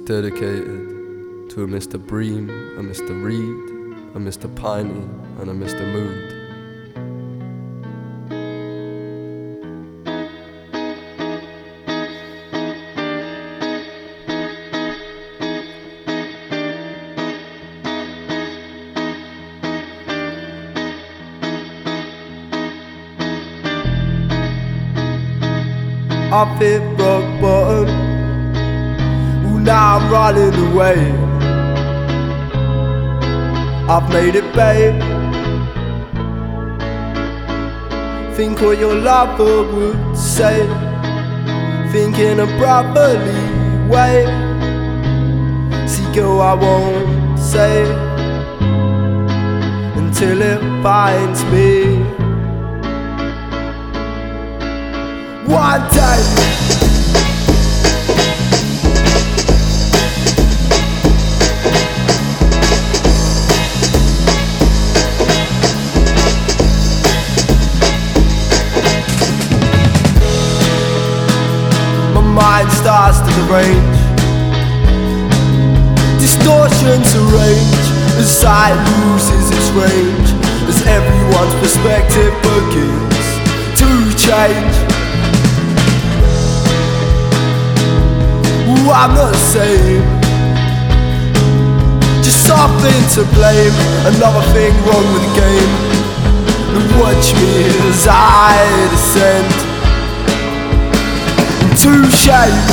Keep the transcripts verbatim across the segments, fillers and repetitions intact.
dedicated to a Mister Bream, a Mister Reed, a Mister Piney, and a Mister Mood. I've hit rock bottom, ooh, now I'm running away. I've made it, babe. Think what your lover would say, think in a brotherly way. See, girl, I won't say until it finds me. One day my mind starts to derange, distortions arrange as sight loses its range, as everyone's perspective begins to change. I'm not the same, just something to blame, another thing wrong with the game. And watch me as I descend into shame.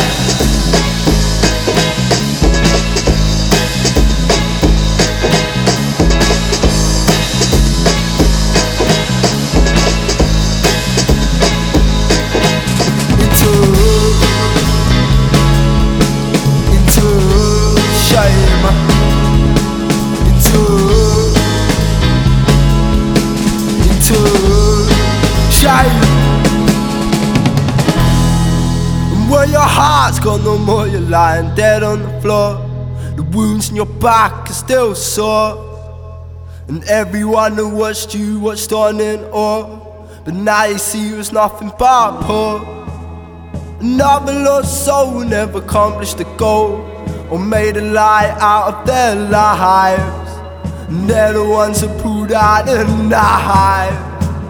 And when your heart's gone no more, you're lying dead on the floor. The wounds in your back are still sore, and everyone who watched you watched on in awe. But now you see it was nothing but poor. Another lost soul who never accomplished the goal, or made a lie out of their lives. And they're the ones who pulled out the knife.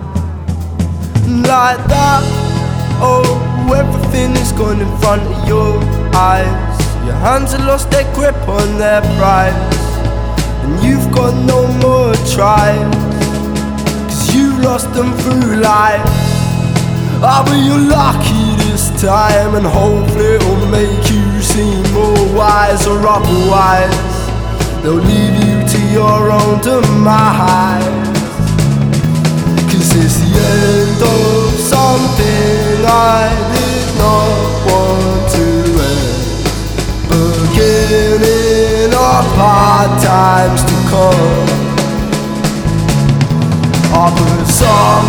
Like that, oh, everything is gone in front of your eyes. Your hands have lost their grip on their prize, and you've got no more tries, cause you lost them through life. Ah, but you're lucky this time, and hopefully it'll make you seem more wise, or otherwise they'll leave you to your own demise. Cause it's the end of something I did not want to end, beginning of hard times to come. I'll put some